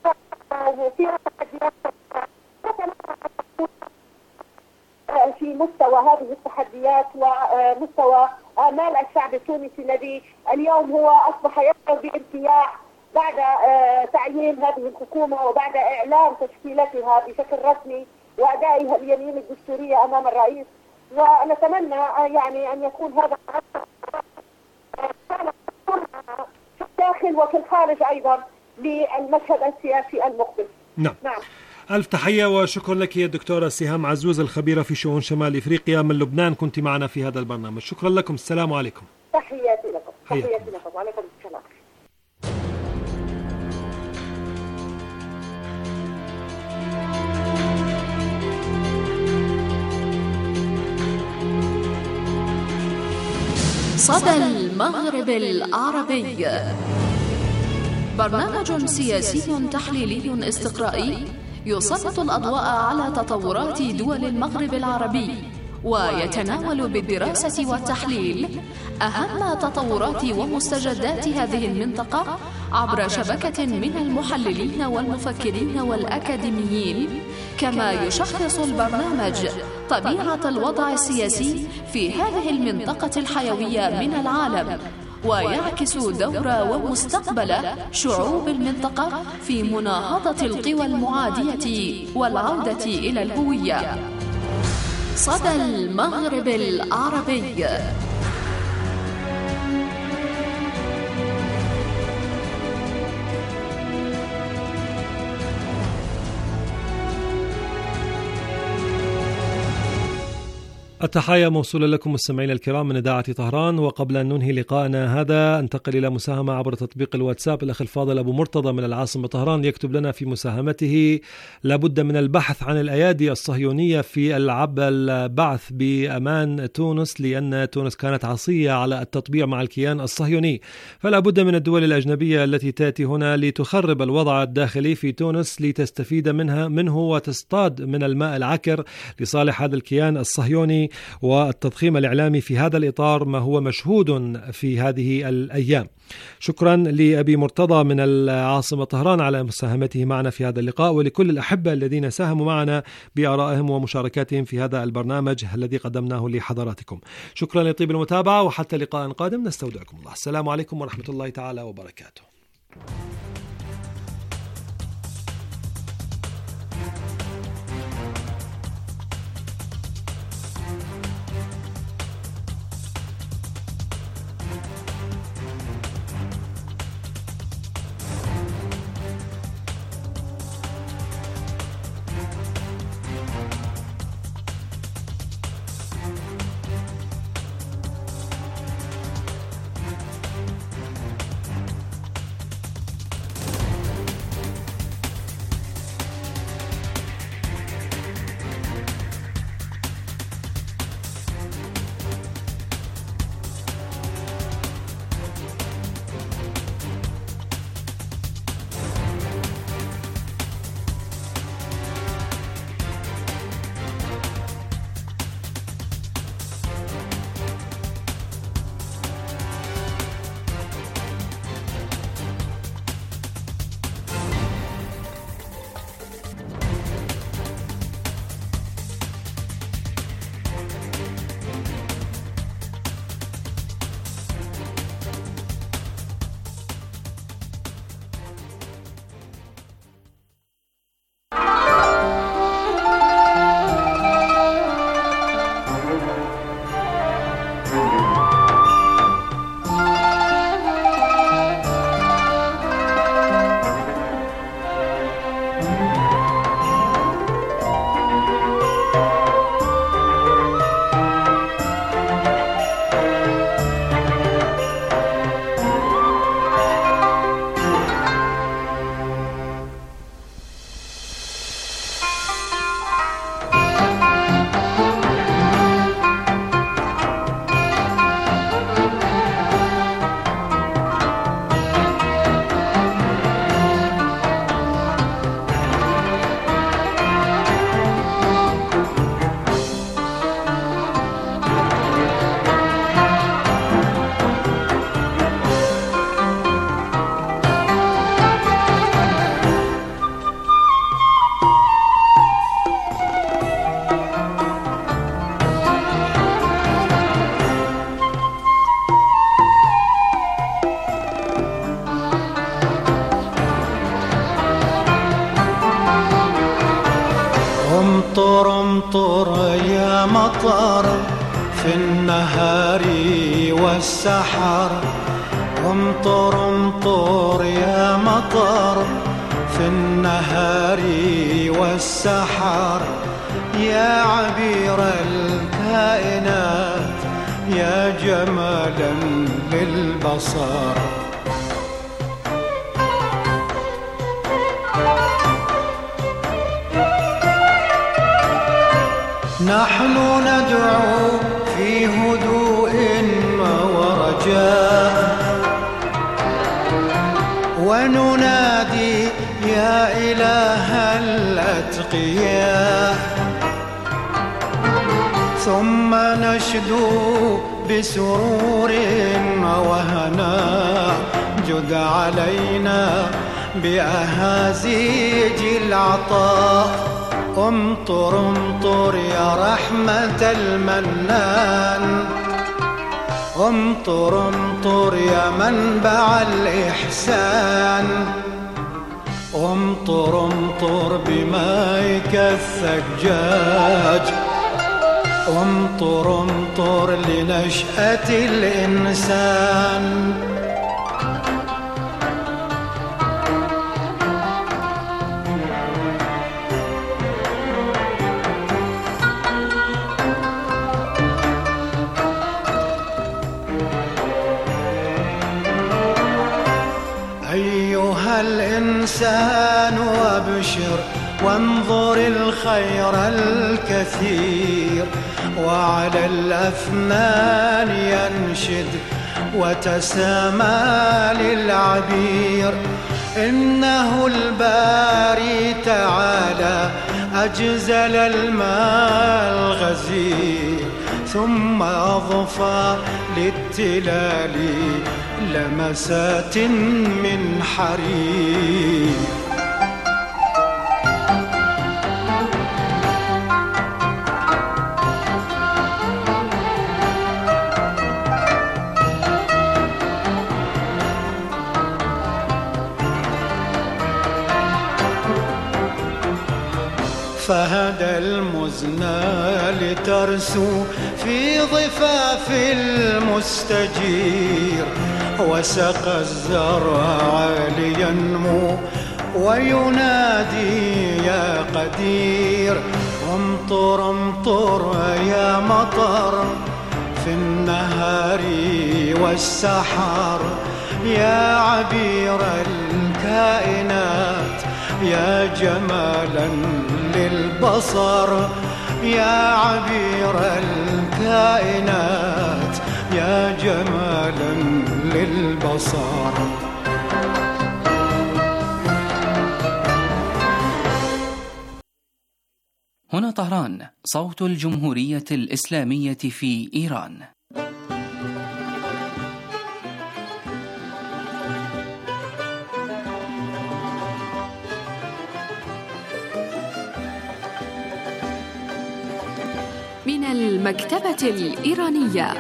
في مستوى هذه التحديات ومستوى آمال الشعب التونسي الذي اليوم هو أصبح يشعر بارتياح بعد تعيين هذه الحكومة وبعد إعلان تشكيلتها بشكل رسمي وأدائها اليمين الدستورية أمام الرئيس. ونتمنى يعني أن يكون هذا في الداخل وفي الخارج أيضا للمشهد السياسي المقبل. نعم. ألف تحية وشكرا لك يا دكتورة سهام عزوز، الخبيرة في شؤون شمال إفريقيا من لبنان، كنت معنا في هذا البرنامج. شكرا لكم، السلام عليكم. تحياتي لكم. تحياتي لكم وعليكم السلام. صدى المغرب العربي، برنامج سياسي تحليلي استقرائي يسلط الأضواء على تطورات دول المغرب العربي، ويتناول بالدراسة والتحليل أهم تطورات ومستجدات هذه المنطقة عبر شبكة من المحللين والمفكرين والأكاديميين. كما يشخص البرنامج طبيعة الوضع السياسي في هذه المنطقة الحيوية من العالم، ويعكس دور ومستقبل شعوب المنطقة في مناهضة القوى المعادية والعودة إلى الهوية. صدى المغرب العربي. التحايا موصولة لكم مستمعينا الكرام من إذاعة طهران. وقبل أن ننهي لقاءنا هذا انتقل إلى مساهمة عبر تطبيق الواتساب. الأخ الفاضل أبو مرتضى من العاصمة طهران يكتب لنا في مساهمته: لابد من البحث عن الأيادي الصهيونية في البعث بأمان تونس، لأن تونس كانت عصية على التطبيع مع الكيان الصهيوني، فلا بد من الدول الأجنبية التي تأتي هنا لتخرب الوضع الداخلي في تونس لتستفيد منه وتصطاد من الماء العكر لصالح هذا الكيان الصهيوني. والتضخيم الإعلامي في هذا الإطار ما هو مشهود في هذه الأيام. شكرا لأبي مرتضى من العاصمة طهران على مساهمته معنا في هذا اللقاء، ولكل الأحبة الذين ساهموا معنا بآرائهم ومشاركاتهم في هذا البرنامج الذي قدمناه لحضراتكم. شكرا لطيب المتابعة، وحتى لقاء قادم نستودعكم الله. السلام عليكم ورحمة الله تعالى وبركاته. امطر امطر يا مطر في النهار والسحر، امطر امطر يا مطر في النهار والسحر، يا عبير الكائنات يا جمالا للبصر. نحن ندعو في هدوء ورجاء وننادي يا إله الأتقياء، ثم نشدو بسرور وهناء، جد علينا بأهازيج العطاء. امطر امطر يا رحمة المنان، امطر امطر يا منبع الإحسان، امطر امطر بمائك الثجاج، امطر امطر لنشأة الإنسان. إحسان وابشر وانظر الخير الكثير، وعلى الأفنان ينشد وتسامى للعبير. إنه الباري تعالى أجزل الماء الغزير، ثم أضفى للتلال لمسات من حرير. فهدى المزنى لترسو في ضفاف المستجير، وسقى الزرع لينمو وينادي يا قدير. امطر امطر يا مطر في النهار والسحر، يا عبير الكائنات يا جمالا للبصر، يا عبير الكائنات يا جمالا للبصر. هنا طهران، صوت الجمهورية الإسلامية في إيران. من المكتبة الإيرانية.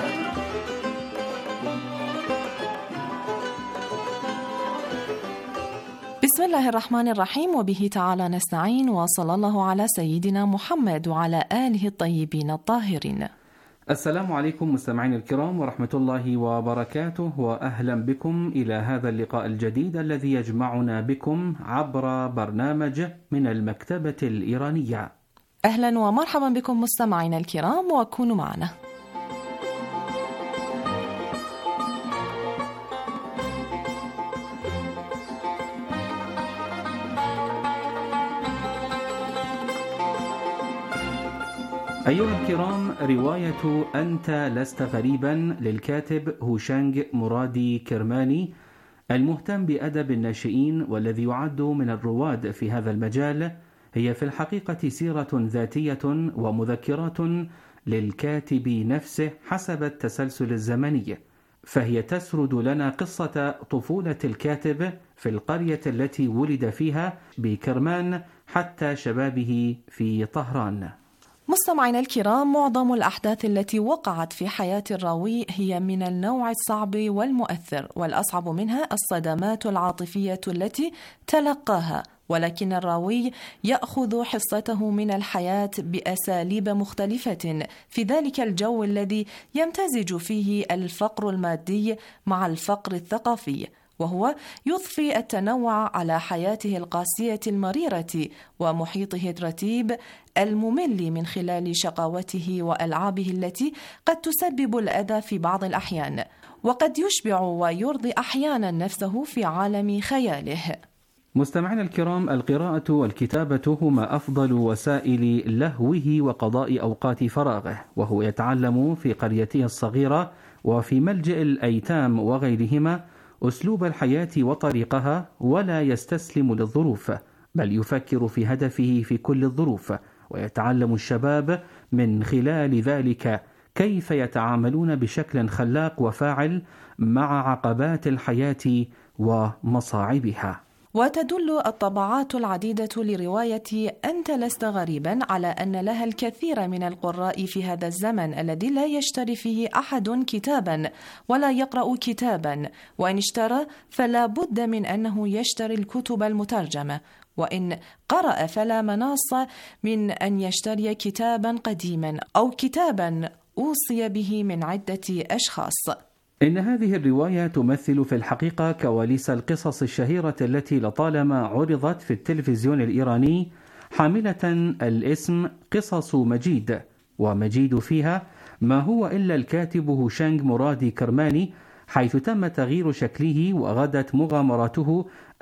بسم الله الرحمن الرحيم، وبه تعالى نستعين، وصلى الله على سيدنا محمد وعلى آله الطيبين الطاهرين. السلام عليكم مستمعين الكرام ورحمة الله وبركاته، وأهلا بكم إلى هذا اللقاء الجديد الذي يجمعنا بكم عبر برنامج من المكتبة الإيرانية. أهلا ومرحبا بكم مستمعين الكرام، وكونوا معنا. أيها الكرام، رواية أنت لست غريبا للكاتب هوشانغ مرادي كرماني، المهتم بأدب الناشئين والذي يعد من الرواد في هذا المجال، هي في الحقيقة سيرة ذاتية ومذكرات للكاتب نفسه حسب التسلسل الزمني، فهي تسرد لنا قصة طفولة الكاتب في القرية التي ولد فيها بكرمان حتى شبابه في طهران. مستمعينا الكرام، معظم الأحداث التي وقعت في حياة الراوي هي من النوع الصعب والمؤثر، والأصعب منها الصدمات العاطفية التي تلقاها، ولكن الراوي يأخذ حصته من الحياة بأساليب مختلفة في ذلك الجو الذي يمتزج فيه الفقر المادي مع الفقر الثقافي، وهو يضفي التنوع على حياته القاسية المريرة ومحيطه الرتيب الممل من خلال شقاوته وألعابه التي قد تسبب الأذى في بعض الأحيان، وقد يشبع ويرضي أحيانا نفسه في عالم خياله. مستمعينا الكرام، القراءة والكتابة هما أفضل وسائل لهوه وقضاء أوقات فراغه، وهو يتعلم في قريته الصغيرة وفي ملجأ الأيتام وغيرهما أسلوب الحياة وطريقها، ولا يستسلم للظروف، بل يفكر في هدفه في كل الظروف، ويتعلم الشباب من خلال ذلك كيف يتعاملون بشكل خلاق وفاعل مع عقبات الحياة ومصاعبها. وتدل الطبعات العديدة لرواية أنت لست غريبا على أن لها الكثير من القراء في هذا الزمن الذي لا يشتري فيه أحد كتابا ولا يقرأ كتابا، وإن اشترى فلا بد من أنه يشتري الكتب المترجمة، وإن قرأ فلا مناص من أن يشتري كتابا قديما أو كتابا أوصي به من عدة أشخاص. إن هذه الرواية تمثل في الحقيقة كواليس القصص الشهيرة التي لطالما عرضت في التلفزيون الإيراني، حاملة الاسم قصص مجيد، ومجيد فيها ما هو إلا الكاتب هوشانغ مرادي كرماني، حيث تم تغيير شكله وغدت مغامراته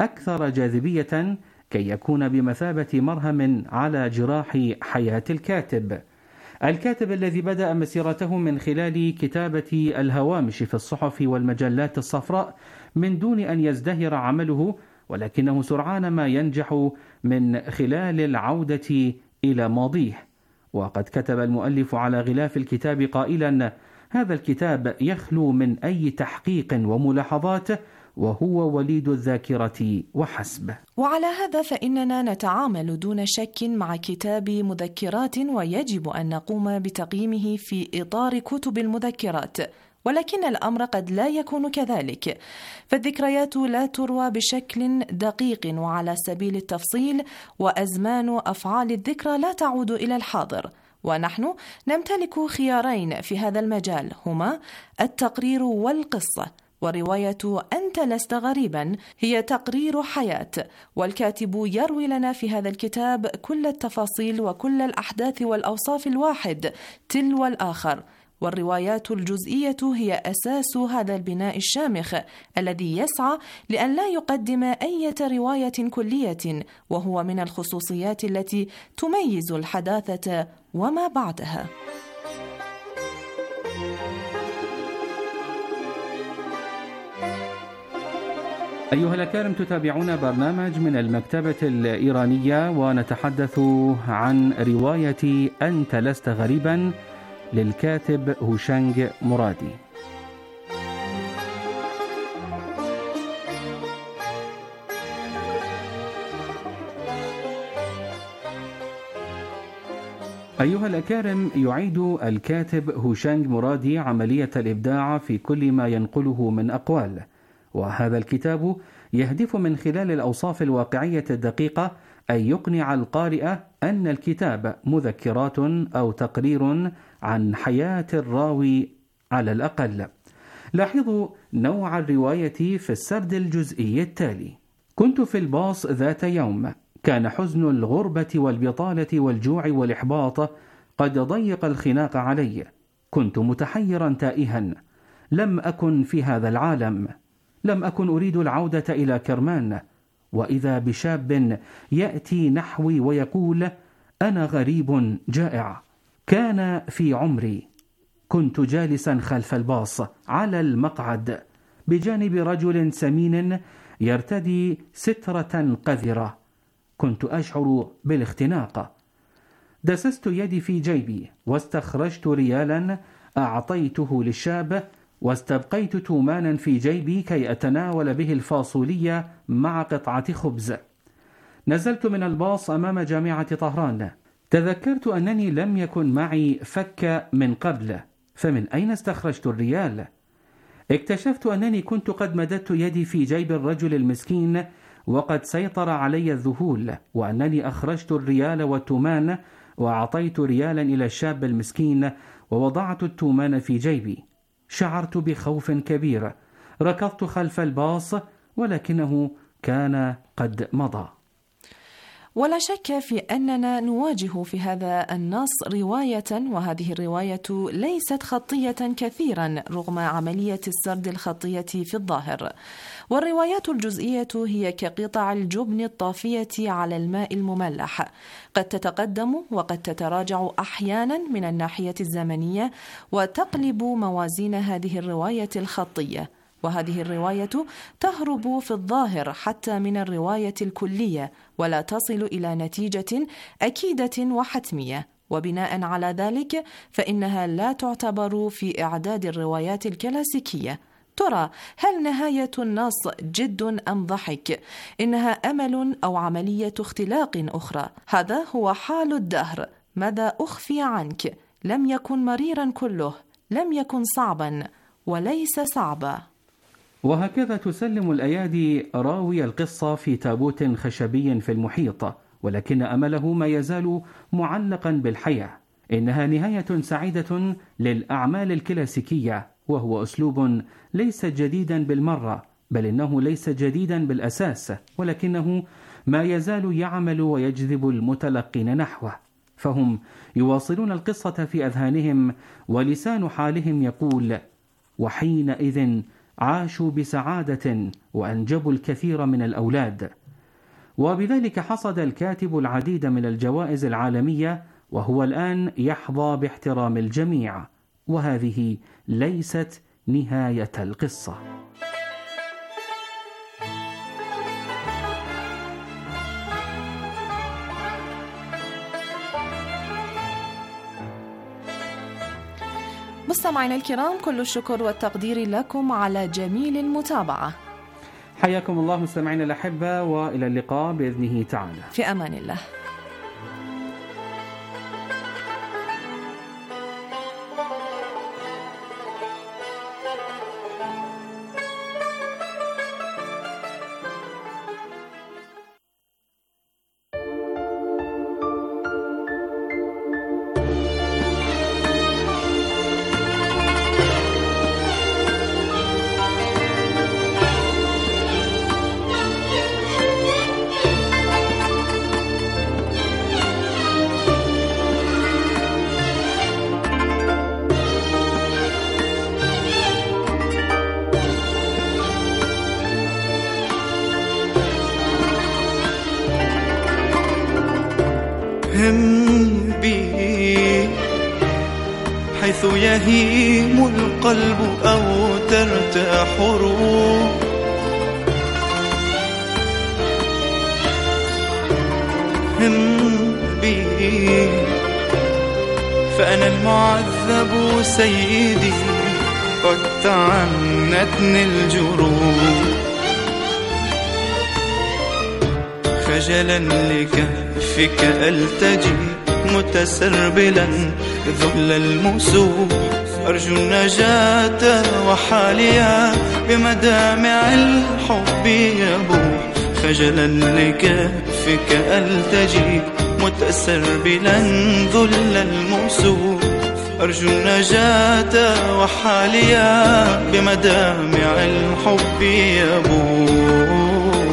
أكثر جاذبية كي يكون بمثابة مرهم على جراح حياة الكاتب الذي بدأ مسيرته من خلال كتابة الهوامش في الصحف والمجلات الصفراء من دون أن يزدهر عمله، ولكنه سرعان ما ينجح من خلال العودة إلى ماضيه. وقد كتب المؤلف على غلاف الكتاب قائلا: هذا الكتاب يخلو من أي تحقيق وملاحظات، وهو وليد الذاكرة وحسب. وعلى هذا فإننا نتعامل دون شك مع كتاب مذكرات، ويجب أن نقوم بتقييمه في إطار كتب المذكرات، ولكن الأمر قد لا يكون كذلك، فالذكريات لا تروى بشكل دقيق وعلى سبيل التفصيل، وأزمان أفعال الذكرى لا تعود إلى الحاضر. ونحن نمتلك خيارين في هذا المجال، هما التقرير والقصة. ورواية أنت لست غريبا هي تقرير حياة، والكاتب يروي لنا في هذا الكتاب كل التفاصيل وكل الأحداث والأوصاف الواحد تلو الآخر. والروايات الجزئية هي أساس هذا البناء الشامخ الذي يسعى لأن لا يقدم أي رواية كلية، وهو من الخصوصيات التي تميز الحداثة وما بعدها. أيها الأكارم، تتابعون برنامج من المكتبة الإيرانية، ونتحدث عن رواية أنت لست غريبا للكاتب هوشانج مرادي. أيها الأكارم، يعيد الكاتب هوشانج مرادي عملية الإبداع في كل ما ينقله من أقوال، وهذا الكتاب يهدف من خلال الأوصاف الواقعية الدقيقة أن يقنع القارئ أن الكتاب مذكرات أو تقرير عن حياة الراوي على الأقل. لاحظوا نوع الرواية في السرد الجزئي التالي: كنت في الباص ذات يوم، كان حزن الغربة والبطالة والجوع والإحباط قد ضيق الخناق علي، كنت متحيرا تائها، لم أكن في هذا العالم، لم أكن أريد العودة إلى كرمان، وإذا بشاب يأتي نحوي ويقول: أنا غريب جائع. كان في عمري، كنت جالسا خلف الباص على المقعد بجانب رجل سمين يرتدي سترة قذرة، كنت أشعر بالاختناق. دسست يدي في جيبي واستخرجت ريالا أعطيته للشاب، واستبقيت تومانا في جيبي كي أتناول به الفاصولية مع قطعة خبز. نزلت من الباص أمام جامعة طهران، تذكرت أنني لم يكن معي فك من قبل، فمن أين استخرجت الريال؟ اكتشفت أنني كنت قد مددت يدي في جيب الرجل المسكين وقد سيطر علي الذهول، وأنني أخرجت الريال والتومان وأعطيت ريالا إلى الشاب المسكين ووضعت التومان في جيبي. شعرت بخوف كبير، ركضت خلف الباص ولكنه كان قد مضى. ولا شك في أننا نواجه في هذا النص رواية، وهذه الرواية ليست خطية كثيرا رغم عملية السرد الخطية في الظاهر. والروايات الجزئية هي كقطع الجبن الطافية على الماء المملح، قد تتقدم وقد تتراجع أحيانا من الناحية الزمنية، وتقلب موازين هذه الرواية الخطية. وهذه الرواية تهرب في الظاهر حتى من الرواية الكلية، ولا تصل إلى نتيجة أكيدة وحتمية، وبناء على ذلك فإنها لا تعتبر في إعداد الروايات الكلاسيكية. ترى هل نهاية النص جد أم ضحك؟ إنها أمل أو عملية اختلاق أخرى؟ هذا هو حال الدهر. ماذا أخفي عنك؟ لم يكن مريرا كله، لم يكن صعبا وليس صعبا. وهكذا تسلم الأيادي راوي القصة في تابوت خشبي في المحيط، ولكن أمله ما يزال معلقا بالحياة. إنها نهاية سعيدة للأعمال الكلاسيكية، وهو أسلوب ليس جديدا بالمرة، بل إنه ليس جديدا بالأساس، ولكنه ما يزال يعمل ويجذب المتلقين نحوه. فهم يواصلون القصة في أذهانهم، ولسان حالهم يقول: وحينئذ عاشوا بسعادة وأنجبوا الكثير من الأولاد، وبذلك حصد الكاتب العديد من الجوائز العالمية، وهو الآن يحظى باحترام الجميع. وهذه ليست نهاية القصة. مستمعينا الكرام، كل الشكر والتقدير لكم على جميل المتابعة. حياكم الله مستمعينا الأحبة، وإلى اللقاء بإذنه تعالى. في أمان الله. هم بي حيث يهيم القلب أو ترتاح روح، هم بي فأنا المعذب سيدي، قد تعنتني الجروح، خجلا لكفك ألتجي متسربلا ذل المسوح، أرجو النجاة وحاليا بمدامع الحب يبوح، خجلا لكفك ألتجي متسربلا ذل المسوح، أرجو النجاة وحاليا بمدامع الحب يبوح.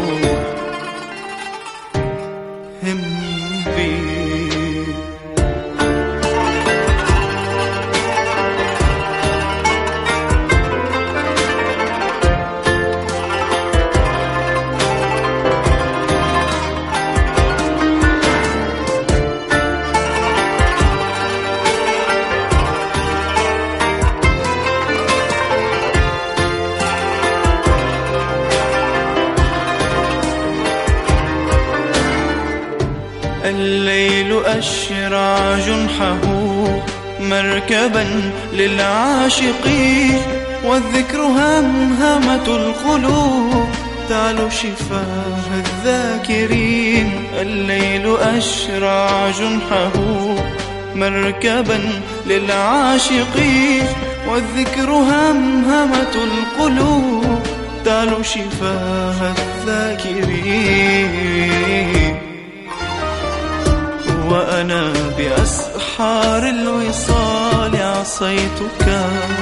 الليل أشرع جنحه مركبا للعاشقين، والذكر همهمة القلوب تعلو شفاه الذاكرين. الليل أشرع جنحه مركبا للعاشقين، والذكر همهمة القلوب تعلو شفاه الذاكرين. وأنا بأسحار الوصال عصيتك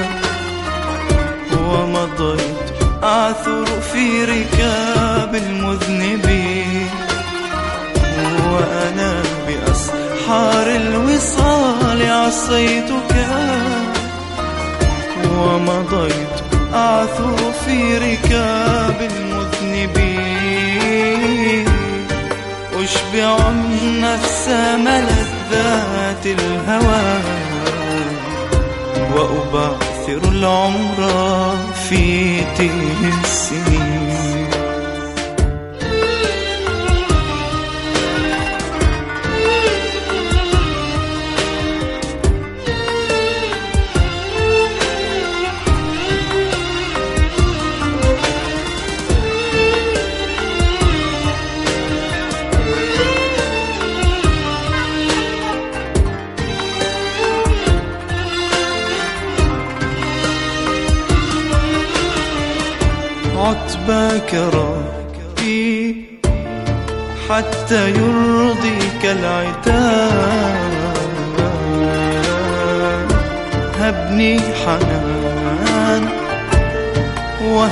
ومضيت أعثر في ركاب المذنبين. وأنا بأسحار الوصال عصيتك ومضيت أعثر في ركاب المذنبين. أشبع النفس ملذات الهوى وأبعثر العمر في تيه السنين. عتباك ربي حتى يرضيك العتاب، هبني حنان